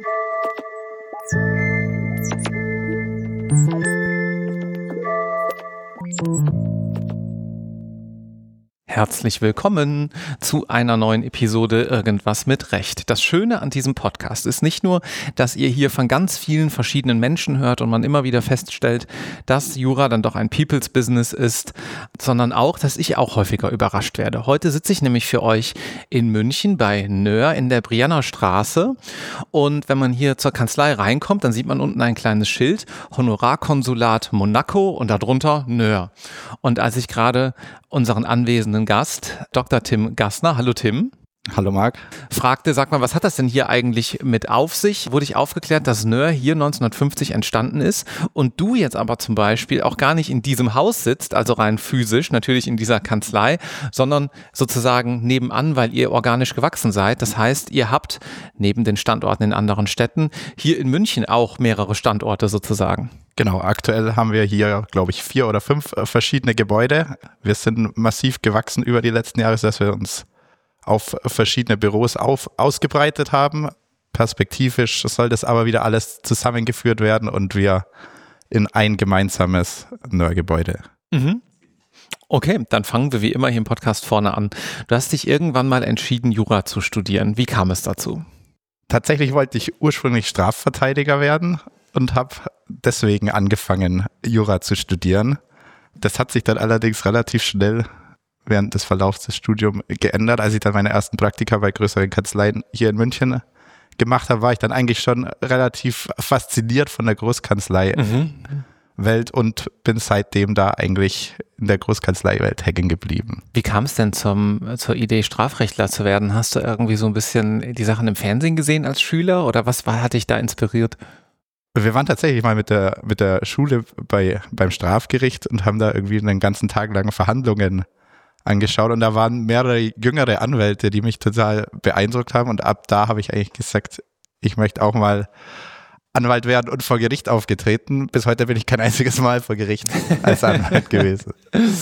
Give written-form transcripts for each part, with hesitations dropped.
Herzlich willkommen zu einer neuen Episode Irgendwas mit Recht. Das Schöne an diesem Podcast ist nicht nur, dass ihr hier von ganz vielen verschiedenen Menschen hört und man immer wieder feststellt, dass Jura dann doch ein People's Business ist, sondern auch, dass ich auch häufiger überrascht werde. Heute sitze ich nämlich für euch in München bei Nöhr in der Brianner Straße und wenn man hier zur Kanzlei reinkommt, dann sieht man unten ein kleines Schild, Honorarkonsulat Monaco und darunter Nöhr. Und als ich gerade unseren anwesenden Gast, Dr. Tim Gassner, hallo Tim. Hallo Marc. Fragte, sag mal, was hat das denn hier eigentlich mit auf sich? Wurde ich aufgeklärt, dass Nöhr hier 1950 entstanden ist und du jetzt aber zum Beispiel auch gar nicht in diesem Haus sitzt, also rein physisch, natürlich in dieser Kanzlei, sondern sozusagen nebenan, weil ihr organisch gewachsen seid. Das heißt, ihr habt neben den Standorten in anderen Städten hier in München auch mehrere Standorte sozusagen. Genau, aktuell haben wir hier, glaube ich, 4 oder 5 verschiedene Gebäude. Wir sind massiv gewachsen über die letzten Jahre, dass wir uns auf verschiedene Büros ausgebreitet haben. Perspektivisch soll das aber wieder alles zusammengeführt werden und wir in ein gemeinsames Nöhr-Gebäude. Okay, dann fangen wir wie immer hier im Podcast vorne an. Du hast dich irgendwann mal entschieden, Jura zu studieren. Wie kam es dazu? Tatsächlich wollte ich ursprünglich Strafverteidiger werden und habe deswegen angefangen, Jura zu studieren. Das hat sich dann allerdings relativ schnell während des Verlaufs des Studiums geändert. Als ich dann meine ersten Praktika bei größeren Kanzleien hier in München gemacht habe, war ich dann eigentlich schon relativ fasziniert von der Großkanzlei-Welt und bin seitdem da eigentlich in der Großkanzlei-Welt hängen geblieben. Wie kam es denn zur Idee, Strafrechtler zu werden? Hast du irgendwie so ein bisschen die Sachen im Fernsehen gesehen als Schüler oder hat dich da inspiriert? Wir waren tatsächlich mal mit der Schule beim Strafgericht und haben da irgendwie einen ganzen Tag lang Verhandlungen angeschaut und da waren mehrere jüngere Anwälte, die mich total beeindruckt haben und ab da habe ich eigentlich gesagt, ich möchte auch mal Anwalt werden und vor Gericht aufgetreten. Bis heute bin ich kein einziges Mal vor Gericht als Anwalt gewesen.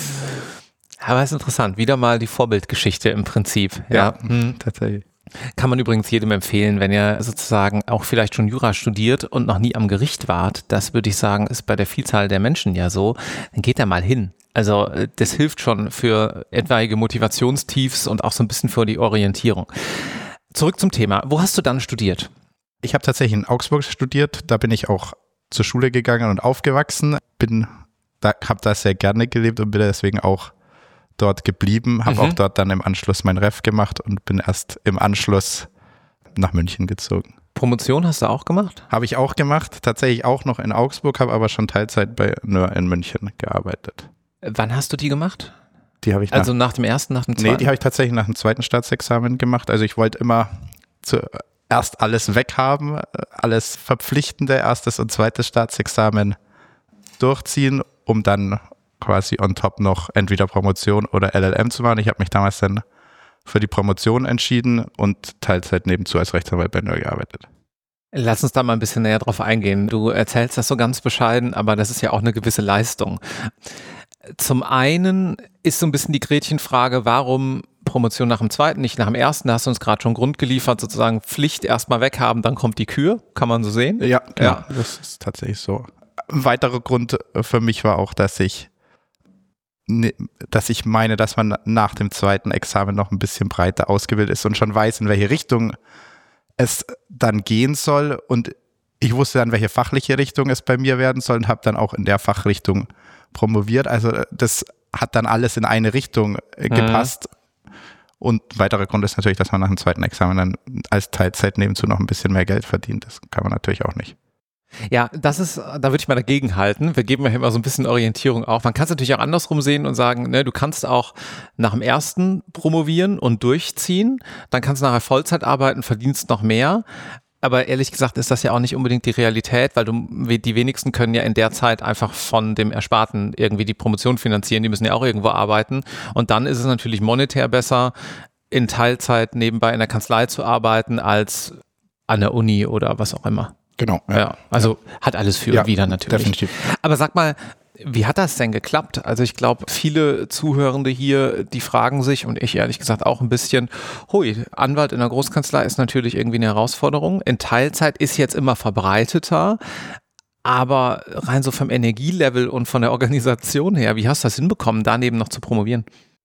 Aber es ist interessant, wieder mal die Vorbildgeschichte im Prinzip. Ja, tatsächlich. Kann man übrigens jedem empfehlen, wenn ihr sozusagen auch vielleicht schon Jura studiert und noch nie am Gericht wart, das würde ich sagen, ist bei der Vielzahl der Menschen ja so, dann geht da mal hin. Also das hilft schon für etwaige Motivationstiefs und auch so ein bisschen für die Orientierung. Zurück zum Thema. Wo hast du dann studiert? Ich habe tatsächlich in Augsburg studiert, da bin ich auch zur Schule gegangen und aufgewachsen, habe da sehr gerne gelebt und bin deswegen auch dort geblieben, habe auch dort dann im Anschluss mein Ref gemacht und bin erst im Anschluss nach München gezogen. Promotion hast du auch gemacht? Habe ich auch gemacht, tatsächlich auch noch in Augsburg, habe aber schon Teilzeit bei Nöhr in München gearbeitet. Wann hast du die gemacht? Die habe ich nach dem ersten, nach dem zweiten? Nee, die habe ich tatsächlich nach dem zweiten Staatsexamen gemacht. Also ich wollte immer zuerst alles weghaben, alles Verpflichtende, erstes und zweites Staatsexamen durchziehen, um dann quasi on top noch entweder Promotion oder LLM zu machen. Ich habe mich damals dann für die Promotion entschieden und Teilzeit nebenzu als Rechtsanwalt bei Nöhr gearbeitet. Lass uns da mal ein bisschen näher drauf eingehen. Du erzählst das so ganz bescheiden, aber das ist ja auch eine gewisse Leistung. Zum einen ist so ein bisschen die Gretchenfrage, warum Promotion nach dem zweiten, nicht nach dem ersten? Da hast du uns gerade schon Grund geliefert, sozusagen Pflicht erstmal weghaben, dann kommt die Kür, kann man so sehen? Ja, das ist tatsächlich so. Ein weiterer Grund für mich war auch, dass ich meine, dass man nach dem zweiten Examen noch ein bisschen breiter ausgebildet ist und schon weiß, in welche Richtung es dann gehen soll. Und ich wusste dann, welche fachliche Richtung es bei mir werden soll und habe dann auch in der Fachrichtung promoviert. Also das hat dann alles in eine Richtung gepasst. Und ein weiterer Grund ist natürlich, dass man nach dem zweiten Examen dann als Teilzeit nebenzu noch ein bisschen mehr Geld verdient. Das kann man natürlich auch nicht. Ja, da würde ich mal dagegen halten. Wir geben ja immer so ein bisschen Orientierung auch. Man kann es natürlich auch andersrum sehen und sagen, ne, du kannst auch nach dem ersten promovieren und durchziehen. Dann kannst du nachher Vollzeit arbeiten, verdienst noch mehr. Aber ehrlich gesagt ist das ja auch nicht unbedingt die Realität, weil die wenigsten können ja in der Zeit einfach von dem Ersparten irgendwie die Promotion finanzieren. Die müssen ja auch irgendwo arbeiten. Und dann ist es natürlich monetär besser, in Teilzeit nebenbei in der Kanzlei zu arbeiten, als an der Uni oder was auch immer. Genau. Ja, also hat alles für und wieder natürlich. Definitiv. Aber sag mal, wie hat das denn geklappt? Also ich glaube, viele Zuhörende hier, die fragen sich, und ich ehrlich gesagt auch ein bisschen, hui, Anwalt in der Großkanzlei ist natürlich irgendwie eine Herausforderung. In Teilzeit ist jetzt immer verbreiteter, aber rein so vom Energielevel und von der Organisation her, wie hast du das hinbekommen, daneben noch zu promovieren?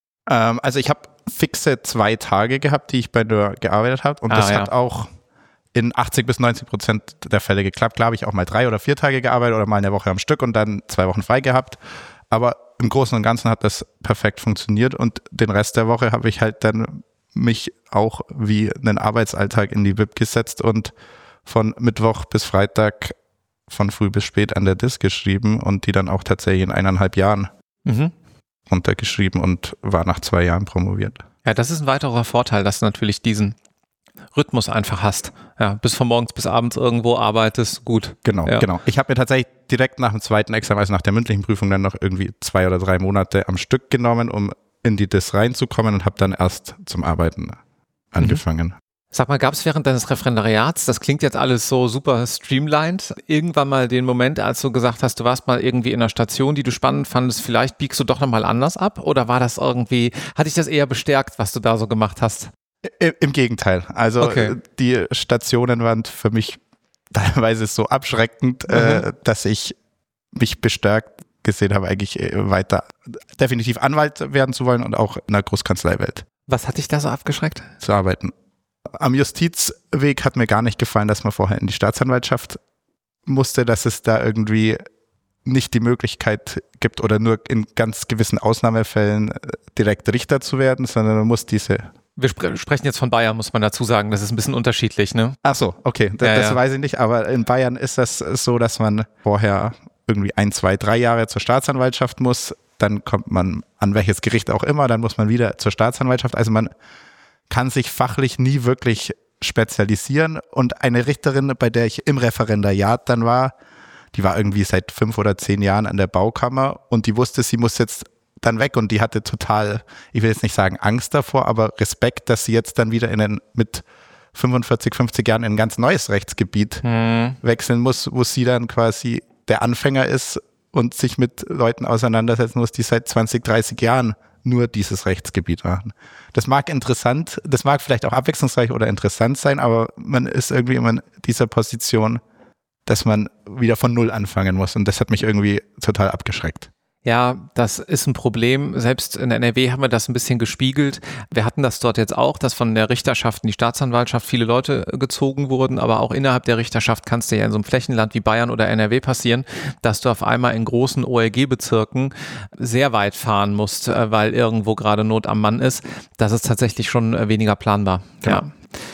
Also ich habe fixe 2 Tage gehabt, die ich bei NÖR gearbeitet habe und das hat auch in 80-90% der Fälle geklappt. Klar habe ich auch mal 3 oder 4 Tage gearbeitet oder mal eine Woche am Stück und dann 2 Wochen frei gehabt. Aber im Großen und Ganzen hat das perfekt funktioniert und den Rest der Woche habe ich halt dann mich auch wie einen Arbeitsalltag in die Bib gesetzt und von Mittwoch bis Freitag von früh bis spät an der Dis geschrieben und die dann auch tatsächlich in 1,5 Jahren runtergeschrieben und war nach 2 Jahren promoviert. Ja, das ist ein weiterer Vorteil, dass du natürlich diesen Rhythmus einfach hast. Ja, bis von morgens bis abends irgendwo arbeitest, gut. Genau. Ich habe mir tatsächlich direkt nach dem zweiten Examen, also nach der mündlichen Prüfung, dann noch irgendwie 2 oder 3 Monate am Stück genommen, um in die Dis reinzukommen und habe dann erst zum Arbeiten angefangen. Sag mal, gab es während deines Referendariats, das klingt jetzt alles so super streamlined, irgendwann mal den Moment, als du gesagt hast, du warst mal irgendwie in einer Station, die du spannend fandest, vielleicht biegst du doch nochmal anders ab? Oder war das irgendwie, hat dich das eher bestärkt, was du da so gemacht hast? Im Gegenteil. Also die Stationen waren für mich teilweise so abschreckend, dass ich mich bestärkt gesehen habe, eigentlich weiter definitiv Anwalt werden zu wollen und auch in der Großkanzleiwelt. Was hat dich da so abgeschreckt? Zu arbeiten. Am Justizweg hat mir gar nicht gefallen, dass man vorher in die Staatsanwaltschaft musste, dass es da irgendwie nicht die Möglichkeit gibt oder nur in ganz gewissen Ausnahmefällen direkt Richter zu werden, sondern man muss diese... Wir sprechen jetzt von Bayern, muss man dazu sagen. Das ist ein bisschen unterschiedlich, ne? Ach so, okay. Das weiß ich nicht. Aber in Bayern ist das so, dass man vorher irgendwie 1, 2, 3 Jahre zur Staatsanwaltschaft muss. Dann kommt man an welches Gericht auch immer. Dann muss man wieder zur Staatsanwaltschaft. Also man kann sich fachlich nie wirklich spezialisieren. Und eine Richterin, bei der ich im Referendariat dann war, die war irgendwie seit 5 oder 10 Jahren an der Baukammer und die wusste, sie muss jetzt dann weg und die hatte total, ich will jetzt nicht sagen Angst davor, aber Respekt, dass sie jetzt dann wieder mit 45, 50 Jahren in ein ganz neues Rechtsgebiet wechseln muss, wo sie dann quasi der Anfänger ist und sich mit Leuten auseinandersetzen muss, die seit 20, 30 Jahren nur dieses Rechtsgebiet machen. Das mag vielleicht auch abwechslungsreich oder interessant sein, aber man ist irgendwie immer in dieser Position, dass man wieder von Null anfangen muss und das hat mich irgendwie total abgeschreckt. Ja, das ist ein Problem. Selbst in NRW haben wir das ein bisschen gespiegelt. Wir hatten das dort jetzt auch, dass von der Richterschaft in die Staatsanwaltschaft viele Leute gezogen wurden, aber auch innerhalb der Richterschaft kann es dir ja in so einem Flächenland wie Bayern oder NRW passieren, dass du auf einmal in großen OLG-Bezirken sehr weit fahren musst, weil irgendwo gerade Not am Mann ist. Das ist tatsächlich schon weniger planbar. Ja.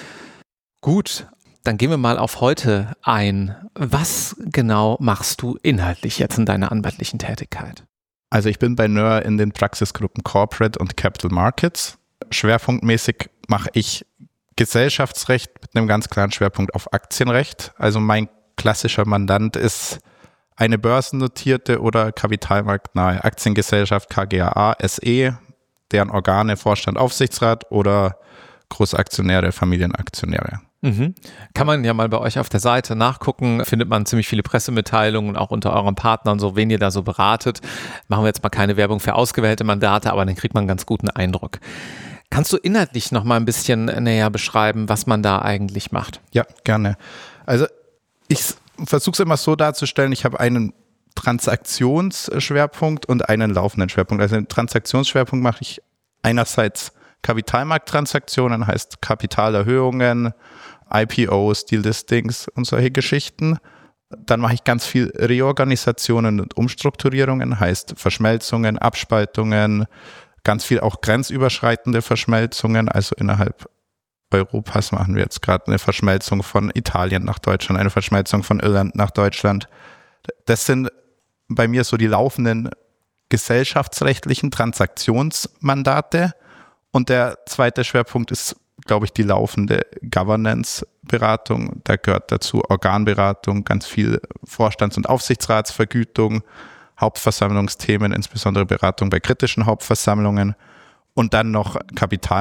Gut. Dann gehen wir mal auf heute ein. Was genau machst du inhaltlich jetzt in deiner anwaltlichen Tätigkeit? Also ich bin bei NÖR in den Praxisgruppen Corporate und Capital Markets. Schwerpunktmäßig mache ich Gesellschaftsrecht mit einem ganz klaren Schwerpunkt auf Aktienrecht. Also mein klassischer Mandant ist eine börsennotierte oder kapitalmarktnahe Aktiengesellschaft KGaA SE, deren Organe Vorstand, Aufsichtsrat oder Großaktionäre, Familienaktionäre. Kann man ja mal bei euch auf der Seite nachgucken, findet man ziemlich viele Pressemitteilungen, auch unter euren Partnern, so wen ihr da so beratet. Machen wir jetzt mal keine Werbung für ausgewählte Mandate, aber dann kriegt man einen ganz guten Eindruck. Kannst du inhaltlich noch mal ein bisschen näher beschreiben, was man da eigentlich macht? Ja, gerne. Also ich versuche es immer so darzustellen, ich habe einen Transaktionsschwerpunkt und einen laufenden Schwerpunkt. Also den Transaktionsschwerpunkt mache ich einerseits Kapitalmarkttransaktionen, heißt Kapitalerhöhungen, IPOs, Deal-Listings und solche Geschichten. Dann mache ich ganz viel Reorganisationen und Umstrukturierungen, heißt Verschmelzungen, Abspaltungen, ganz viel auch grenzüberschreitende Verschmelzungen. Also innerhalb Europas machen wir jetzt gerade eine Verschmelzung von Italien nach Deutschland, eine Verschmelzung von Irland nach Deutschland. Das sind bei mir so die laufenden gesellschaftsrechtlichen Transaktionsmandate. Und der zweite Schwerpunkt ist, glaube ich, die laufende Governance-Beratung. Da gehört dazu Organberatung, ganz viel Vorstands- und Aufsichtsratsvergütung, Hauptversammlungsthemen, insbesondere Beratung bei kritischen Hauptversammlungen und dann noch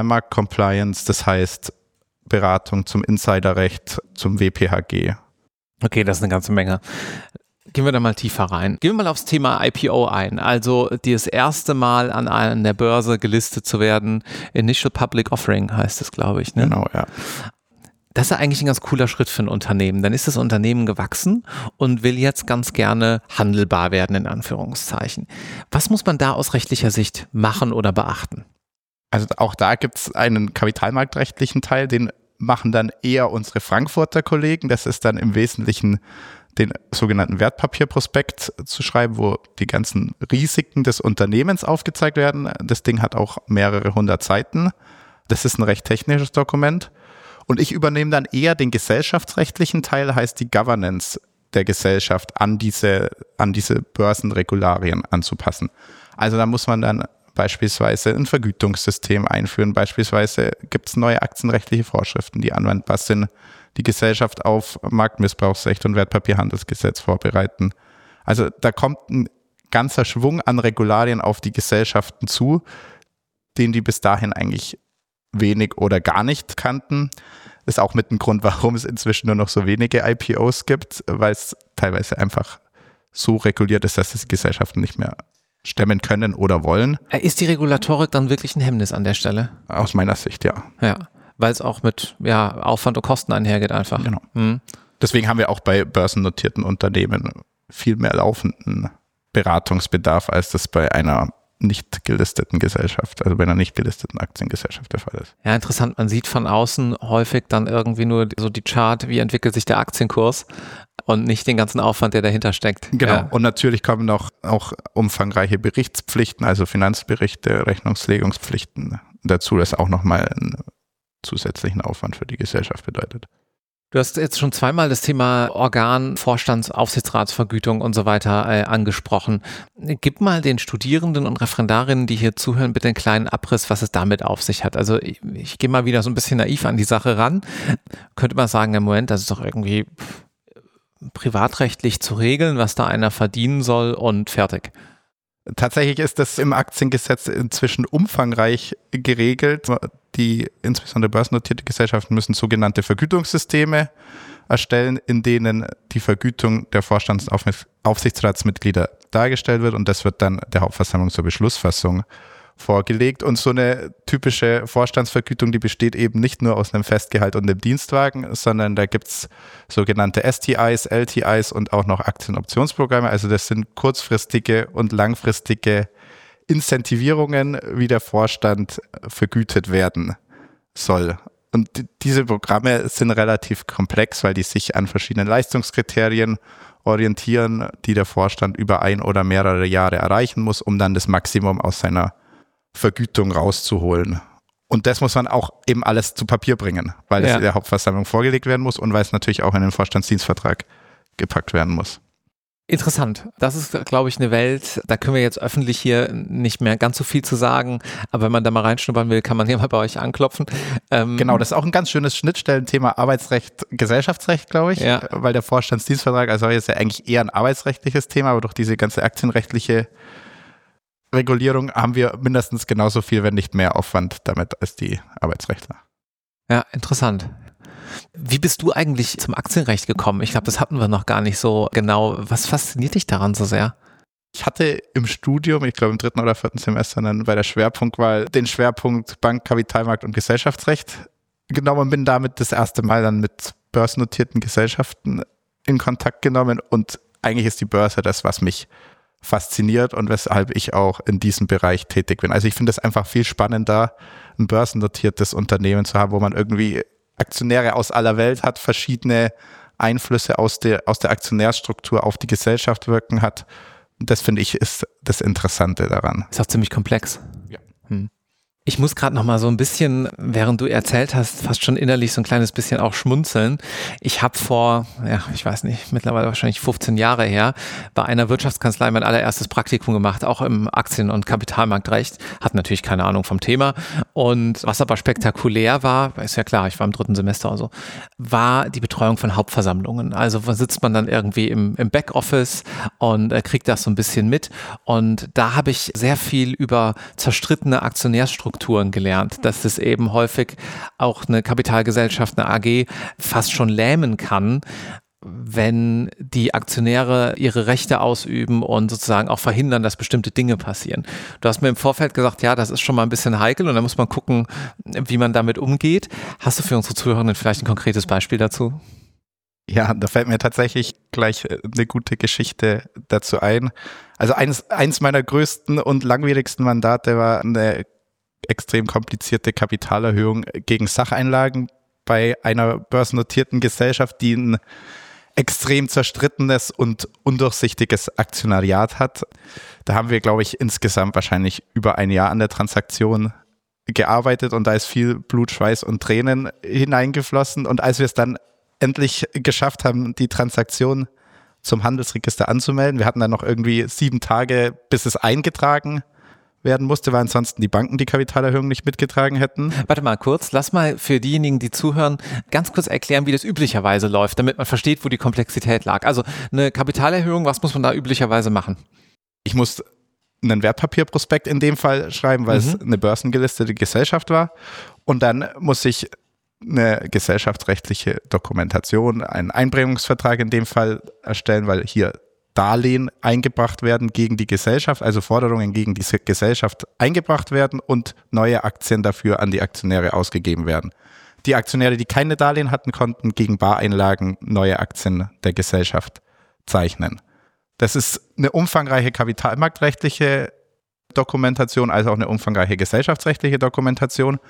Kapitalmarkt-Compliance, das heißt Beratung zum Insiderrecht, zum WPHG. Okay, das ist eine ganze Menge. Gehen wir da mal tiefer rein. Gehen wir mal aufs Thema IPO ein. Also das erste Mal an der Börse gelistet zu werden. Initial Public Offering heißt es, glaube ich. Ne? Genau, ja. Das ist ja eigentlich ein ganz cooler Schritt für ein Unternehmen. Dann ist das Unternehmen gewachsen und will jetzt ganz gerne handelbar werden, in Anführungszeichen. Was muss man da aus rechtlicher Sicht machen oder beachten? Also auch da gibt es einen kapitalmarktrechtlichen Teil, den machen dann eher unsere Frankfurter Kollegen. Das ist dann im Wesentlichen den sogenannten Wertpapierprospekt zu schreiben, wo die ganzen Risiken des Unternehmens aufgezeigt werden. Das Ding hat auch mehrere 100 Seiten. Das ist ein recht technisches Dokument. Und ich übernehme dann eher den gesellschaftsrechtlichen Teil, heißt die Governance der Gesellschaft an diese Börsenregularien anzupassen. Also da muss man dann beispielsweise ein Vergütungssystem einführen. Beispielsweise gibt es neue aktienrechtliche Vorschriften, die anwendbar sind, die Gesellschaft auf Marktmissbrauchsrecht und Wertpapierhandelsgesetz vorbereiten. Also da kommt ein ganzer Schwung an Regularien auf die Gesellschaften zu, den die bis dahin eigentlich wenig oder gar nicht kannten. Das ist auch mit ein Grund, warum es inzwischen nur noch so wenige IPOs gibt, weil es teilweise einfach so reguliert ist, dass es die Gesellschaften nicht mehr stemmen können oder wollen. Ist die Regulatorik dann wirklich ein Hemmnis an der Stelle? Aus meiner Sicht, ja. Ja, weil es auch mit Aufwand und Kosten einhergeht einfach. Genau. Deswegen haben wir auch bei börsennotierten Unternehmen viel mehr laufenden Beratungsbedarf, als das bei einer nicht gelisteten Gesellschaft, also bei einer nicht gelisteten Aktiengesellschaft der Fall ist. Ja, interessant. Man sieht von außen häufig dann irgendwie nur so die Chart, wie entwickelt sich der Aktienkurs und nicht den ganzen Aufwand, der dahinter steckt. Genau. Ja. Und natürlich kommen auch umfangreiche Berichtspflichten, also Finanzberichte, Rechnungslegungspflichten dazu, das auch nochmal einen zusätzlichen Aufwand für die Gesellschaft bedeutet. Du hast jetzt schon zweimal das Thema Organ, Vorstands-, Aufsichtsratsvergütung und so weiter angesprochen. Gib mal den Studierenden und Referendarinnen, die hier zuhören, bitte einen kleinen Abriss, was es damit auf sich hat. Also ich gehe mal wieder so ein bisschen naiv an die Sache ran. Könnte man sagen, im Moment, das ist doch irgendwie privatrechtlich zu regeln, was da einer verdienen soll und fertig. Tatsächlich ist das im Aktiengesetz inzwischen umfangreich geregelt. Die insbesondere börsennotierte Gesellschaften müssen sogenannte Vergütungssysteme erstellen, in denen die Vergütung der Vorstands- und Aufsichtsratsmitglieder dargestellt wird und das wird dann der Hauptversammlung zur Beschlussfassung vorgelegt. Und so eine typische Vorstandsvergütung, die besteht eben nicht nur aus einem Festgehalt und einem Dienstwagen, sondern da gibt es sogenannte STIs, LTIs und auch noch Aktienoptionsprogramme. Also das sind kurzfristige und langfristige Incentivierungen, wie der Vorstand vergütet werden soll. Und diese Programme sind relativ komplex, weil die sich an verschiedenen Leistungskriterien orientieren, die der Vorstand über ein oder mehrere Jahre erreichen muss, um dann das Maximum aus seiner Vergütung rauszuholen. Und das muss man auch eben alles zu Papier bringen, weil es in der Hauptversammlung vorgelegt werden muss und weil es natürlich auch in den Vorstandsdienstvertrag gepackt werden muss. Interessant. Das ist, glaube ich, eine Welt, da können wir jetzt öffentlich hier nicht mehr ganz so viel zu sagen, aber wenn man da mal reinschnuppern will, kann man hier mal bei euch anklopfen. Genau, das ist auch ein ganz schönes Schnittstellenthema Arbeitsrecht, Gesellschaftsrecht, glaube ich, weil der Vorstandsdienstvertrag als solches ist ja eigentlich eher ein arbeitsrechtliches Thema, aber durch diese ganze aktienrechtliche Regulierung haben wir mindestens genauso viel, wenn nicht mehr Aufwand damit als die Arbeitsrechtler. Ja, interessant. Wie bist du eigentlich zum Aktienrecht gekommen? Ich glaube, das hatten wir noch gar nicht so genau. Was fasziniert dich daran so sehr? Ich hatte im Studium, ich glaube im 3. oder 4. Semester dann bei der Schwerpunktwahl den Schwerpunkt Bank, Kapitalmarkt und Gesellschaftsrecht genommen und bin damit das erste Mal dann mit börsennotierten Gesellschaften in Kontakt genommen und eigentlich ist die Börse das, was mich fasziniert und weshalb ich auch in diesem Bereich tätig bin. Also ich finde es einfach viel spannender, ein börsennotiertes Unternehmen zu haben, wo man irgendwie Aktionäre aus aller Welt hat, verschiedene Einflüsse aus der Aktionärsstruktur auf die Gesellschaft wirken hat. Und das finde ich ist das Interessante daran. Ist auch ziemlich komplex. Ja. Ich muss gerade noch mal so ein bisschen, während du erzählt hast, fast schon innerlich so ein kleines bisschen auch schmunzeln. Ich habe vor, ich weiß nicht, mittlerweile wahrscheinlich 15 Jahre her, bei einer Wirtschaftskanzlei mein allererstes Praktikum gemacht, auch im Aktien- und Kapitalmarktrecht. Hatte natürlich keine Ahnung vom Thema. Und was aber spektakulär war, ist ja klar, ich war im 3. Semester oder so, war die Betreuung von Hauptversammlungen. Also sitzt man dann irgendwie im Backoffice und kriegt das so ein bisschen mit. Und da habe ich sehr viel über zerstrittene Aktionärsstrukturen gelernt, dass das eben häufig auch eine Kapitalgesellschaft, eine AG fast schon lähmen kann. wenn die Aktionäre ihre Rechte ausüben und sozusagen auch verhindern, dass bestimmte Dinge passieren. Du hast mir im Vorfeld gesagt, ja, das ist schon mal ein bisschen heikel und da muss man gucken, wie man damit umgeht. Hast du für unsere Zuhörenden vielleicht ein konkretes Beispiel dazu? Ja, da fällt mir tatsächlich gleich eine gute Geschichte dazu ein. Also eins meiner größten und langwierigsten Mandate war eine extrem komplizierte Kapitalerhöhung gegen Sacheinlagen bei einer börsennotierten Gesellschaft, die ein extrem zerstrittenes und undurchsichtiges Aktionariat hat. Da haben wir, glaube ich, insgesamt wahrscheinlich über ein Jahr an der Transaktion gearbeitet und da ist viel Blut, Schweiß und Tränen hineingeflossen. Und als wir es dann endlich geschafft haben, die Transaktion zum Handelsregister anzumelden, wir hatten dann noch irgendwie 7 Tage, bis es eingetragen werden musste, weil ansonsten die Banken die Kapitalerhöhung nicht mitgetragen hätten. Warte mal kurz, lass mal für diejenigen, die zuhören, ganz kurz erklären, wie das üblicherweise läuft, damit man versteht, wo die Komplexität lag. Also eine Kapitalerhöhung, was muss man da üblicherweise machen? Ich muss einen Wertpapierprospekt in dem Fall schreiben, weil es eine börsengelistete Gesellschaft war. Und dann muss ich eine gesellschaftsrechtliche Dokumentation, einen Einbringungsvertrag in dem Fall erstellen, weil hier Darlehen eingebracht werden gegen die Gesellschaft, also Forderungen gegen diese Gesellschaft eingebracht werden und neue Aktien dafür an die Aktionäre ausgegeben werden. Die Aktionäre, die keine Darlehen hatten, konnten gegen Bareinlagen neue Aktien der Gesellschaft zeichnen. Das ist eine umfangreiche kapitalmarktrechtliche Dokumentation, also auch eine umfangreiche gesellschaftsrechtliche Dokumentation.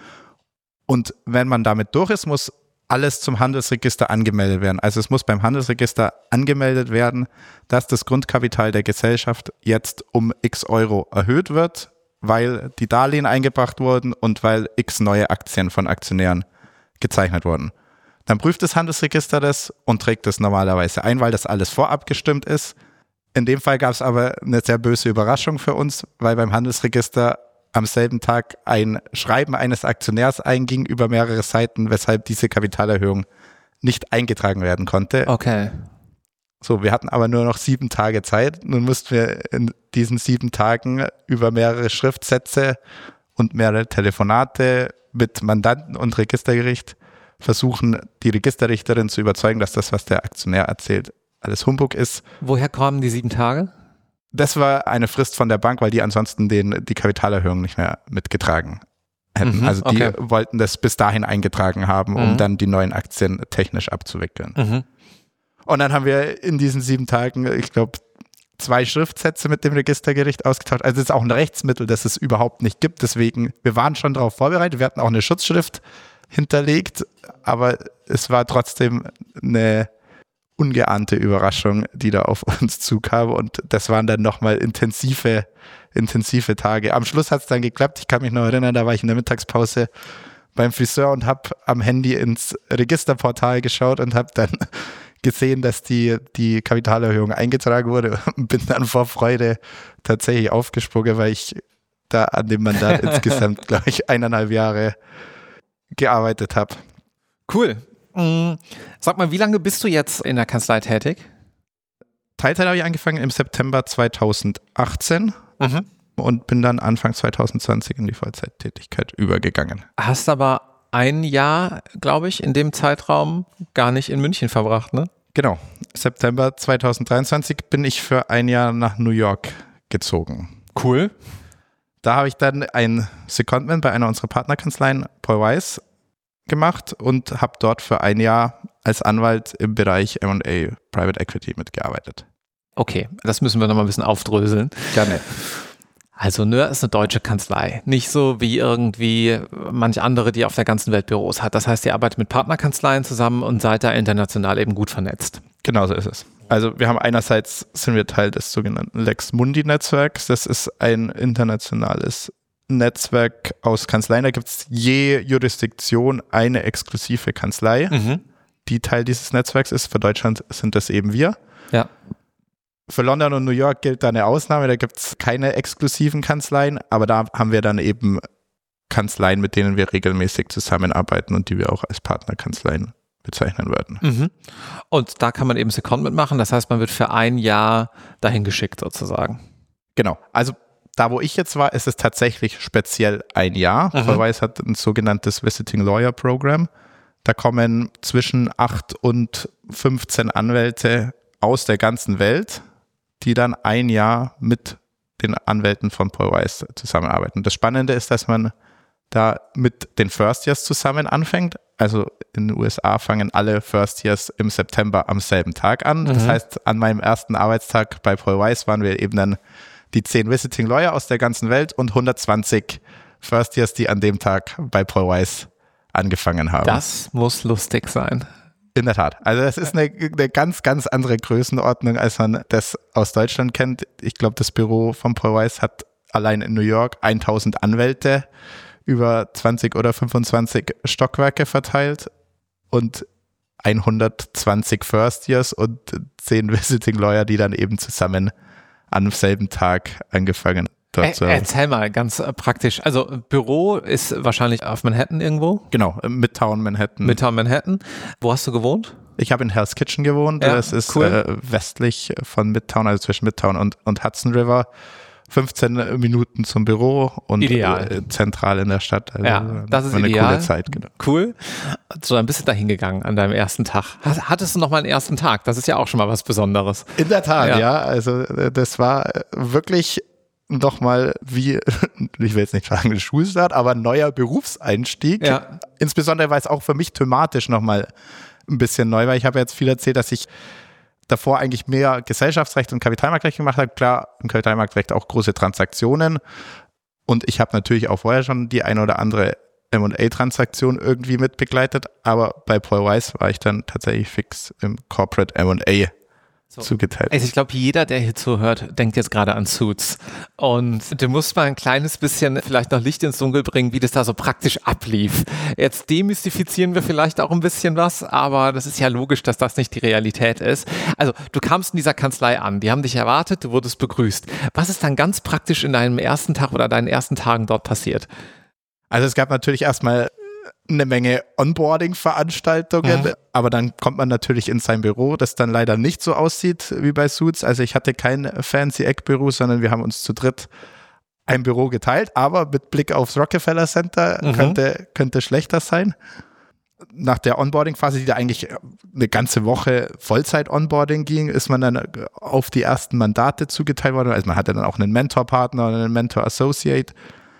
Und wenn man damit durch ist, muss alles zum Handelsregister angemeldet werden. Also es muss beim Handelsregister angemeldet werden, dass das Grundkapital der Gesellschaft jetzt um x Euro erhöht wird, weil die Darlehen eingebracht wurden und weil x neue Aktien von Aktionären gezeichnet wurden. Dann prüft das Handelsregister das und trägt das normalerweise ein, weil das alles vorab gestimmt ist. In dem Fall gab es aber eine sehr böse Überraschung für uns, weil beim Handelsregister am selben Tag ein Schreiben eines Aktionärs einging über mehrere Seiten, weshalb diese Kapitalerhöhung nicht eingetragen werden konnte. Okay. So, wir hatten aber nur noch 7 Tage Zeit. Nun mussten wir in diesen 7 Tagen über mehrere Schriftsätze und mehrere Telefonate mit Mandanten und Registergericht versuchen, die Registerrichterin zu überzeugen, dass das, was der Aktionär erzählt, alles Humbug ist. Woher kamen die 7 Tage? Das war eine Frist von der Bank, weil die ansonsten die Kapitalerhöhung nicht mehr mitgetragen hätten. Also die wollten das bis dahin eingetragen haben, um dann die neuen Aktien technisch abzuwickeln. Und dann haben wir in diesen 7 Tagen, ich glaube, 2 Schriftsätze mit dem Registergericht ausgetauscht. Also es ist auch ein Rechtsmittel, das es überhaupt nicht gibt. Deswegen, wir waren schon darauf vorbereitet. Wir hatten auch eine Schutzschrift hinterlegt, aber es war trotzdem eine ungeahnte Überraschung, die da auf uns zukam, und das waren dann nochmal intensive Tage. Am Schluss hat es dann geklappt. Ich kann mich noch erinnern, da war ich in der Mittagspause beim Friseur und habe am Handy ins Registerportal geschaut und habe dann gesehen, dass die Kapitalerhöhung eingetragen wurde und bin dann vor Freude tatsächlich aufgesprungen, weil ich da an dem Mandat insgesamt, glaube ich, 1,5 Jahre gearbeitet habe. Cool. Sag mal, wie lange bist du jetzt in der Kanzlei tätig? Teilzeit habe ich angefangen im September 2018 und bin dann Anfang 2020 in die Vollzeittätigkeit übergegangen. Hast aber ein Jahr, glaube ich, in dem Zeitraum gar nicht in München verbracht, ne? Genau. September 2023 bin ich für ein Jahr nach New York gezogen. Cool. Da habe ich dann ein Secondment bei einer unserer Partnerkanzleien, Paul Weiss, gemacht und habe dort für ein Jahr als Anwalt im Bereich M&A Private Equity mitgearbeitet. Okay, das müssen wir nochmal ein bisschen aufdröseln. Gerne. Also Nöhr ist eine deutsche Kanzlei, nicht so wie irgendwie manch andere, die auf der ganzen Welt Büros hat. Das heißt, ihr arbeitet mit Partnerkanzleien zusammen und seid da international eben gut vernetzt. Genau so ist es. Also wir haben einerseits, sind wir Teil des sogenannten Lex Mundi Netzwerks. Das ist ein internationales Netzwerk aus Kanzleien. Da gibt es je Jurisdiktion eine exklusive Kanzlei, die Teil dieses Netzwerks ist. Für Deutschland sind das eben wir. Ja. Für London und New York gilt da eine Ausnahme. Da gibt es keine exklusiven Kanzleien, aber da haben wir dann eben Kanzleien, mit denen wir regelmäßig zusammenarbeiten und die wir auch als Partnerkanzleien bezeichnen würden. Und da kann man eben Secondment machen. Das heißt, man wird für ein Jahr dahin geschickt sozusagen. Genau. Also da, wo ich jetzt war, ist es tatsächlich speziell ein Jahr. Paul Weiss hat ein sogenanntes Visiting Lawyer Program. Da kommen zwischen 8 und 15 Anwälte aus der ganzen Welt, die dann ein Jahr mit den Anwälten von Paul Weiss zusammenarbeiten. Das Spannende ist, dass man da mit den First Years zusammen anfängt. Also in den USA fangen alle First Years im September am selben Tag an. Das heißt, an meinem ersten Arbeitstag bei Paul Weiss waren wir eben dann die 10 Visiting Lawyer aus der ganzen Welt und 120 First Years, die an dem Tag bei Paul Weiss angefangen haben. Das muss lustig sein. In der Tat. Also das ist eine ganz, ganz andere Größenordnung, als man das aus Deutschland kennt. Ich glaube, das Büro von Paul Weiss hat allein in New York 1000 Anwälte über 20 oder 25 Stockwerke verteilt und 120 First Years und 10 Visiting Lawyer, die dann eben zusammen am selben Tag angefangen dort. Erzähl mal, ganz praktisch. Also Büro ist wahrscheinlich auf Manhattan irgendwo? Genau, Midtown Manhattan. Midtown Manhattan. Wo hast du gewohnt? Ich habe in Hell's Kitchen gewohnt. Ja, das ist cool. Westlich von Midtown, also zwischen Midtown und Hudson River. 15 Minuten zum Büro und zentral in der Stadt. Also ja, das ist eine ideal. Coole Zeit, genau. Cool. So, dann bist du da hingegangen an deinem ersten Tag. Hattest du noch mal einen ersten Tag? Das ist ja auch schon mal was Besonderes. In der Tat, ja. Also das war wirklich nochmal wie, ich will jetzt nicht sagen Schulstart, aber ein neuer Berufseinstieg. Ja. Insbesondere, weil es auch für mich thematisch nochmal ein bisschen neu war. Ich habe jetzt viel erzählt, dass ich davor eigentlich mehr Gesellschaftsrecht und Kapitalmarktrecht gemacht habe. Klar, im Kapitalmarktrecht auch große Transaktionen. Und ich habe natürlich auch vorher schon die eine oder andere M&A-Transaktion irgendwie mit begleitet. Aber bei Paul Weiss war ich dann tatsächlich fix im Corporate M&A zugeteilt. Also ich glaube, jeder, der hier zuhört, denkt jetzt gerade an Suits. Und du musst mal ein kleines bisschen vielleicht noch Licht ins Dunkel bringen, wie das da so praktisch ablief. Jetzt demystifizieren wir vielleicht auch ein bisschen was, aber das ist ja logisch, dass das nicht die Realität ist. Also du kamst in dieser Kanzlei an, die haben dich erwartet, du wurdest begrüßt. Was ist dann ganz praktisch in deinem ersten Tag oder deinen ersten Tagen dort passiert? Also es gab natürlich erstmal eine Menge Onboarding-Veranstaltungen, aber dann kommt man natürlich in sein Büro, das dann leider nicht so aussieht wie bei Suits. Also ich hatte kein fancy Eckbüro, sondern wir haben uns zu dritt ein Büro geteilt, aber mit Blick aufs Rockefeller Center könnte schlechter sein. Nach der Onboarding-Phase, die da eigentlich eine ganze Woche Vollzeit-Onboarding ging, ist man dann auf die ersten Mandate zugeteilt worden. Also man hatte dann auch einen Mentorpartner und einen Mentor-Associate.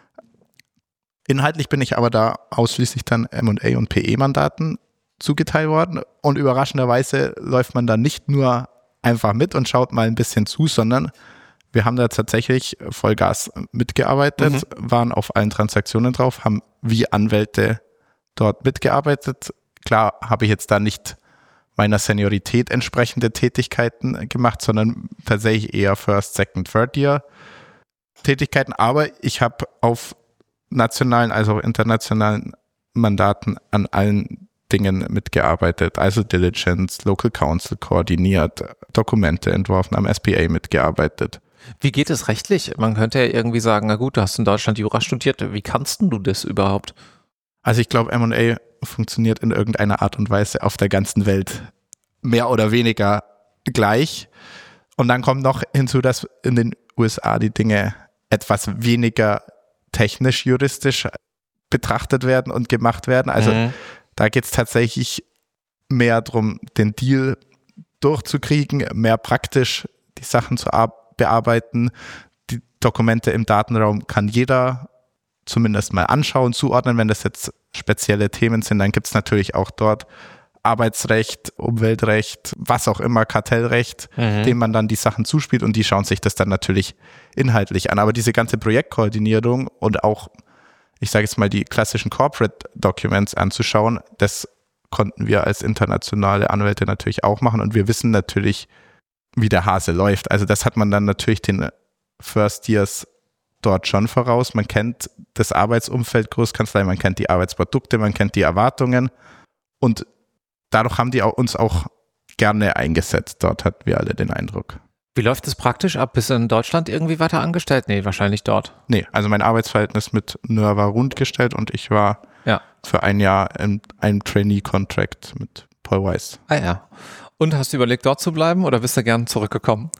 Inhaltlich bin ich aber da ausschließlich dann M&A und PE-Mandaten zugeteilt worden und überraschenderweise läuft man da nicht nur einfach mit und schaut mal ein bisschen zu, sondern wir haben da tatsächlich Vollgas mitgearbeitet, waren auf allen Transaktionen drauf, haben wie Anwälte dort mitgearbeitet. Klar habe ich jetzt da nicht meiner Seniorität entsprechende Tätigkeiten gemacht, sondern tatsächlich eher First, Second, Third Year Tätigkeiten, aber ich habe auf nationalen, also auch internationalen Mandaten an allen Dingen mitgearbeitet, also Diligence, Local Counsel koordiniert, Dokumente entworfen, am SPA mitgearbeitet. Wie geht es rechtlich? Man könnte ja irgendwie sagen, na gut, du hast in Deutschland Jura studiert, wie kannst du das überhaupt? Also ich glaube, M&A funktioniert in irgendeiner Art und Weise auf der ganzen Welt mehr oder weniger gleich. Und dann kommt noch hinzu, dass in den USA die Dinge etwas weniger technisch-juristisch betrachtet werden und gemacht werden. Also da geht es tatsächlich mehr darum, den Deal durchzukriegen, mehr praktisch die Sachen zu bearbeiten. Die Dokumente im Datenraum kann jeder zumindest mal anschauen, zuordnen. Wenn das jetzt spezielle Themen sind, dann gibt es natürlich auch dort Arbeitsrecht, Umweltrecht, was auch immer, Kartellrecht, dem man dann die Sachen zuspielt und die schauen sich das dann natürlich inhaltlich an. Aber diese ganze Projektkoordinierung und auch, ich sage jetzt mal, die klassischen Corporate Documents anzuschauen, das konnten wir als internationale Anwälte natürlich auch machen und wir wissen natürlich, wie der Hase läuft. Also das hat man dann natürlich den First Years dort schon voraus. Man kennt das Arbeitsumfeld Großkanzlei, man kennt die Arbeitsprodukte, man kennt die Erwartungen und dadurch haben die uns auch gerne eingesetzt. Dort hatten wir alle den Eindruck. Wie läuft es praktisch ab? Bist du in Deutschland irgendwie weiter angestellt? Nee, wahrscheinlich dort. Nee, also mein Arbeitsverhältnis mit NÖR war rundgestellt und ich war für ein Jahr in einem Trainee-Contract mit Paul Weiss. Ah ja. Und hast du überlegt, dort zu bleiben oder bist du gern zurückgekommen?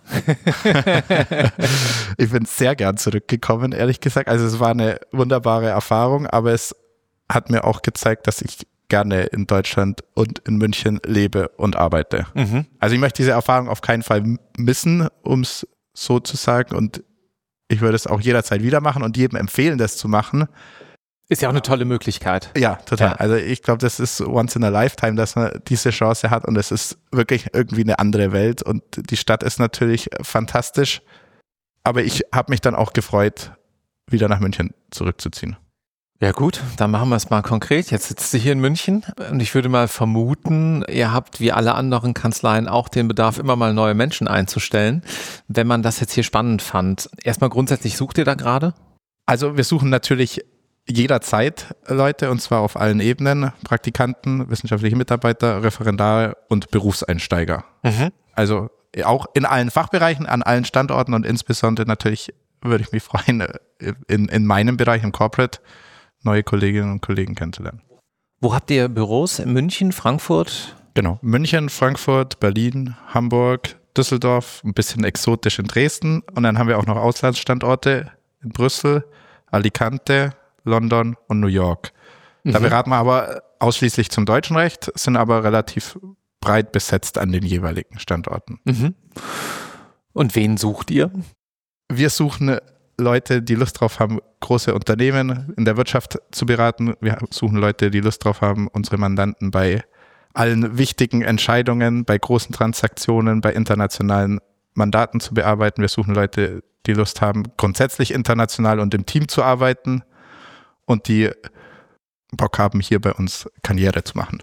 Ich bin sehr gern zurückgekommen, ehrlich gesagt. Also es war eine wunderbare Erfahrung, aber es hat mir auch gezeigt, dass ich gerne in Deutschland und in München lebe und arbeite. Also ich möchte diese Erfahrung auf keinen Fall missen, um es so zu sagen. Und ich würde es auch jederzeit wieder machen und jedem empfehlen, das zu machen. Ist ja auch eine tolle Möglichkeit. Ja, total. Ja. Also ich glaube, das ist once in a lifetime, dass man diese Chance hat und es ist wirklich irgendwie eine andere Welt und die Stadt ist natürlich fantastisch. Aber ich habe mich dann auch gefreut, wieder nach München zurückzuziehen. Ja gut, dann machen wir es mal konkret. Jetzt sitzt du hier in München und ich würde mal vermuten, ihr habt wie alle anderen Kanzleien auch den Bedarf, immer mal neue Menschen einzustellen. Wenn man das jetzt hier spannend fand, erstmal grundsätzlich sucht ihr da gerade? Also wir suchen natürlich jederzeit Leute und zwar auf allen Ebenen, Praktikanten, wissenschaftliche Mitarbeiter, Referendare und Berufseinsteiger. Also auch in allen Fachbereichen, an allen Standorten und insbesondere natürlich würde ich mich freuen, in meinem Bereich, im Corporate, neue Kolleginnen und Kollegen kennenzulernen. Wo habt ihr Büros? In München, Frankfurt? Genau, München, Frankfurt, Berlin, Hamburg, Düsseldorf, ein bisschen exotisch in Dresden und dann haben wir auch noch Auslandsstandorte in Brüssel, Alicante, London und New York. Da beraten wir aber ausschließlich zum deutschen Recht, sind aber relativ breit besetzt an den jeweiligen Standorten. Und wen sucht ihr? Wir suchen Leute, die Lust drauf haben, große Unternehmen in der Wirtschaft zu beraten. Wir suchen Leute, die Lust drauf haben, unsere Mandanten bei allen wichtigen Entscheidungen, bei großen Transaktionen, bei internationalen Mandaten zu bearbeiten. Wir suchen Leute, die Lust haben, grundsätzlich international und im Team zu arbeiten und die Bock haben, hier bei uns Karriere zu machen.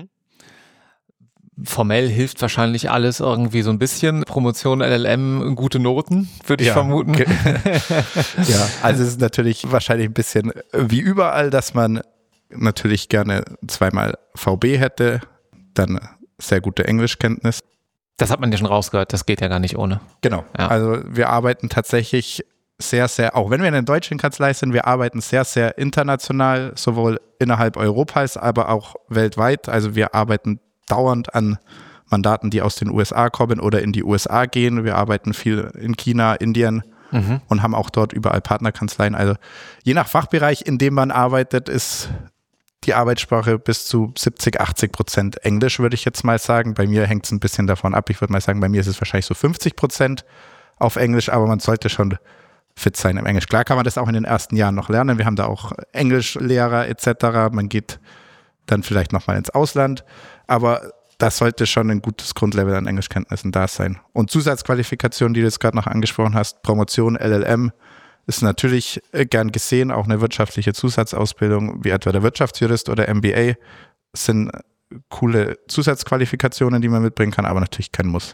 Formell hilft wahrscheinlich alles irgendwie so ein bisschen. Promotion, LLM, gute Noten, würde ich vermuten. Ja, also es ist natürlich wahrscheinlich ein bisschen wie überall, dass man natürlich gerne zweimal VB hätte, dann sehr gute Englischkenntnis. Das hat man ja schon rausgehört, das geht ja gar nicht ohne. Genau, Ja. Also wir arbeiten tatsächlich sehr, sehr, auch wenn wir in der deutschen Kanzlei sind, wir arbeiten sehr, sehr international, sowohl innerhalb Europas, aber auch weltweit. Also wir arbeiten dauernd an Mandaten, die aus den USA kommen oder in die USA gehen. Wir arbeiten viel in China, Indien und haben auch dort überall Partnerkanzleien. Also je nach Fachbereich, in dem man arbeitet, ist die Arbeitssprache bis zu 70-80% Englisch, würde ich jetzt mal sagen. Bei mir hängt es ein bisschen davon ab. Ich würde mal sagen, bei mir ist es wahrscheinlich so 50% auf Englisch, aber man sollte schon fit sein im Englisch. Klar kann man das auch in den ersten Jahren noch lernen. Wir haben da auch Englischlehrer etc. Man geht dann vielleicht nochmal ins Ausland, aber das sollte schon ein gutes Grundlevel an Englischkenntnissen da sein. Und Zusatzqualifikationen, die du jetzt gerade noch angesprochen hast, Promotion, LLM, ist natürlich gern gesehen, auch eine wirtschaftliche Zusatzausbildung, wie etwa der Wirtschaftsjurist oder MBA, sind coole Zusatzqualifikationen, die man mitbringen kann, aber natürlich kein Muss.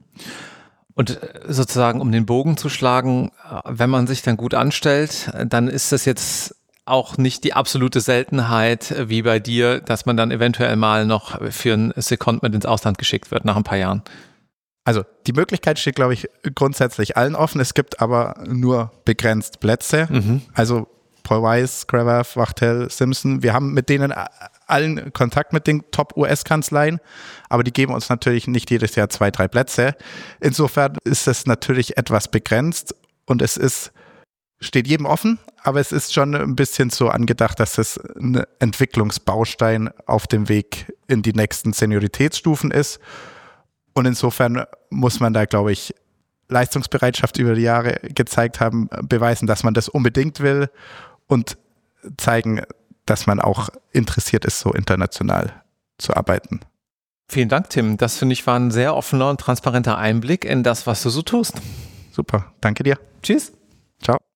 Und sozusagen, um den Bogen zu schlagen, wenn man sich dann gut anstellt, dann ist das jetzt auch nicht die absolute Seltenheit wie bei dir, dass man dann eventuell mal noch für ein Secondment ins Ausland geschickt wird nach ein paar Jahren. Also die Möglichkeit steht, glaube ich, grundsätzlich allen offen. Es gibt aber nur begrenzt Plätze. Also Paul Weiss, Cravath, Wachtel, Simpson, wir haben mit denen allen Kontakt mit den Top-US-Kanzleien, aber die geben uns natürlich nicht jedes Jahr 2-3 Plätze. Insofern ist es natürlich etwas begrenzt und steht jedem offen, aber es ist schon ein bisschen so angedacht, dass es ein Entwicklungsbaustein auf dem Weg in die nächsten Senioritätsstufen ist. Und insofern muss man da, glaube ich, Leistungsbereitschaft über die Jahre gezeigt haben, beweisen, dass man das unbedingt will und zeigen, dass man auch interessiert ist, so international zu arbeiten. Vielen Dank, Tim. Das, finde ich, war ein sehr offener und transparenter Einblick in das, was du so tust. Super, danke dir. Tschüss. Ciao.